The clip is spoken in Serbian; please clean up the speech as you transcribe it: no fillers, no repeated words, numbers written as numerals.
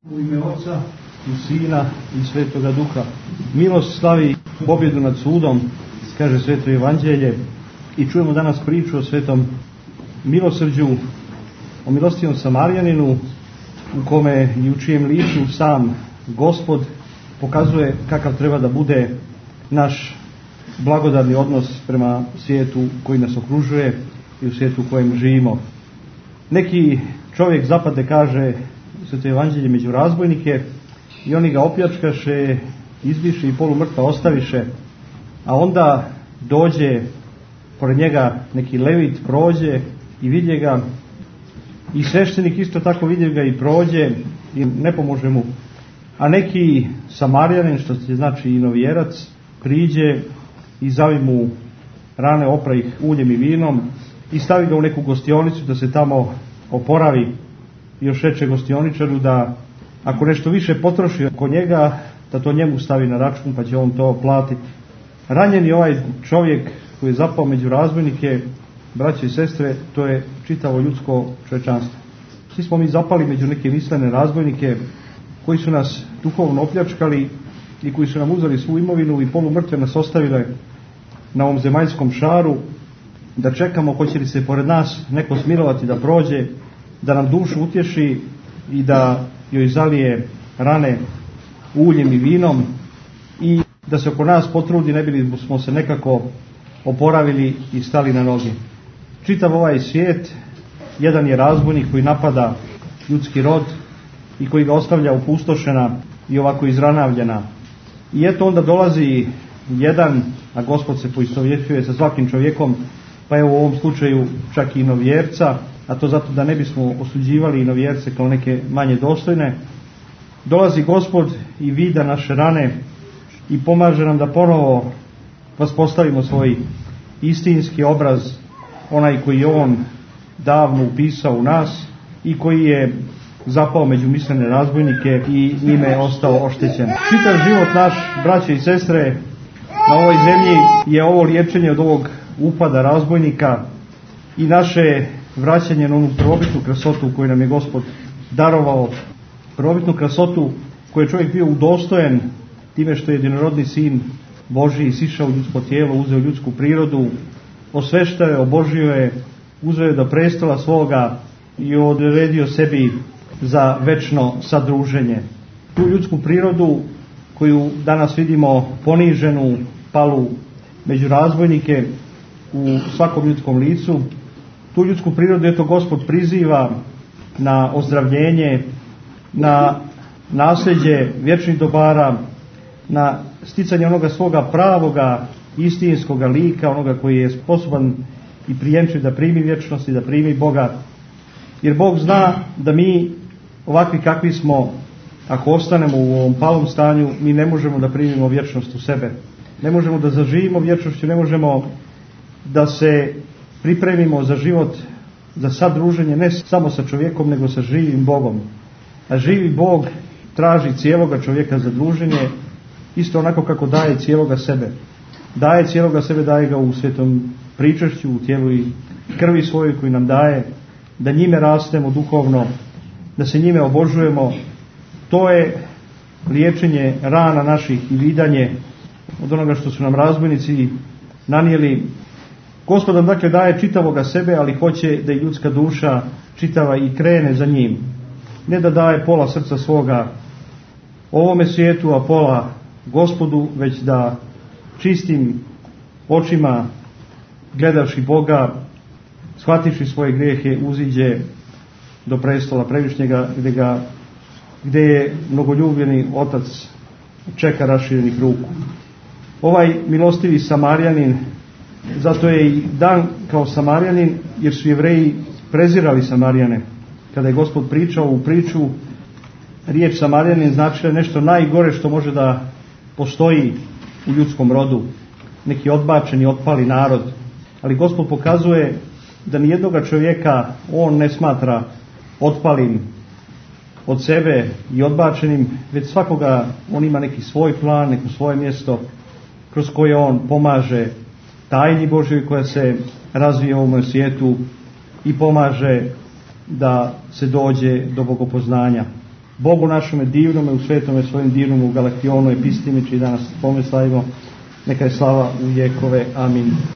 U ime Oca i Sina i Svetoga Duha. Milost slavi pobjedu nad sudom, kaže Sveto Evanđelje, i čujemo danas priču o Svetom milosrđu, o milostivom Samarjaninu, u kome i u čijem licu sam Gospod pokazuje kakav treba da bude naš blagodarni odnos prema svijetu koji nas okružuje i u svijetu u kojem živimo. Neki čovjek zapadne, kaže Sveto Evanđelje, među razbojnike, i oni ga opljačkaše, izbiše i polumrtva ostaviše, a onda dođe pored njega neki levit, prođe i vidje ga, i sveštenik isto tako vidje ga i prođe i ne pomože mu, a neki Samarjanin, što se znači inovjerac, priđe i zavi mu rane, opra ih uljem i vinom i stavi ga u neku gostionicu da se tamo oporavi. Još reče gostioničaru da ako nešto više potroši oko njega, da to njemu stavi na račun, pa će on to platiti. Ranjeni ovaj čovjek koji je zapao među razbojnike, braće i sestre, to je čitavo ljudsko čovječanstvo. Svi smo mi zapali među neke mislene razbojnike koji su nas duhovno opljačkali i koji su nam uzeli svu imovinu i polumrtve nas ostavile na ovom zemaljskom šaru, da čekamo hoće li se pored nas neko smilovati da prođe, da nam dušu utješi i da joj zalije rane uljem i vinom i da se oko nas potrudi, ne bili smo se nekako oporavili i stali na noge. Čitav ovaj svijet, jedan je razbojnik koji napada ljudski rod i koji ga ostavlja opustošena i ovako izranavljena. I eto onda dolazi jedan, a Gospod se poistovjećuje sa svakim čovjekom, pa evo u ovom slučaju čak i inovjerca, a to zato da ne bismo osuđivali inovjerce kao neke manje dostojne. Dolazi Gospod i vida naše rane i pomaže nam da ponovo vaspostavimo svoj istinski obraz, onaj koji je on davno upisao u nas i koji je zapao među mislene razbojnike i njime je ostao oštećen. Čitav život naš, braće i sestre, na ovoj zemlji je ovo liječenje od ovog upada razbojnika i naše vraćanje na onu prvobitnu krasotu koju nam je Gospod darovao, prvobitnu krasotu koju je čovjek bio udostojen time što je jedinorodni sin Božji sišao u ljudsko tijelo, uzeo ljudsku prirodu, osveštao je, obožio je, uzeo je do prestola svoga i odredio sebi za večno sadruženje. Tu ljudsku prirodu koju danas vidimo poniženu, palu među razbojnike u svakom ljudskom licu, tu ljudsku prirodu eto Gospod priziva na ozdravljenje, na nasljeđe vječnih dobara, na sticanje onoga svoga pravoga, istinskoga lika, onoga koji je sposoban i prijemčiv da primi vječnost i da primi Boga. Jer Bog zna da mi ovakvi kakvi smo, ako ostanemo u ovom palom stanju, mi ne možemo da primimo vječnost u sebe. Ne možemo da zaživimo vječnošću, ne možemo da se pripremimo za život, za sadruženje ne samo sa čovjekom, nego sa živim Bogom. A živi Bog traži cijeloga čovjeka za druženje, isto onako kako daje cijeloga sebe. Daje cijeloga sebe, daje ga u svetom pričešću, u tijelu i krvi svojoj koji nam daje, da njime rastemo duhovno, da se njime obožujemo. To je liječenje rana naših i vidanje od onoga što su nam razbojnici nanijeli. Gospod nam dakle daje čitavoga sebe, ali hoće da i ljudska duša čitava i krene za njim. Ne da daje pola srca svoga ovome svijetu, a pola Gospodu, već da čistim očima gledavši Boga, shvativši svoje grijehe, uziđe do prestola previšnjega gdje je mnogoljubljeni Otac čeka raširenih ruku. Ovaj milostivi Samarjanin, zato je i dan kao Samarjanin, jer su Jevreji prezirali Samarjane. Kada je Gospod pričao ovu priču, riječ Samarjanin značila nešto najgore što može da postoji u ljudskom rodu, neki odbačeni, otpali narod. Ali Gospod pokazuje da nijednoga čovjeka on ne smatra otpalim od sebe i odbačenim, već svakoga on ima neki svoj plan, neko svoje mjesto kroz koje on pomaže tajni Božjoj koja se razvije u ovom svijetu i pomaže da se dođe do bogopoznanja. Bogu našome divnome, u svetome svojim divnom, u Galaktionu, Epistimi, čiji danas pomeslavimo. Neka je slava u vjekove. Amin.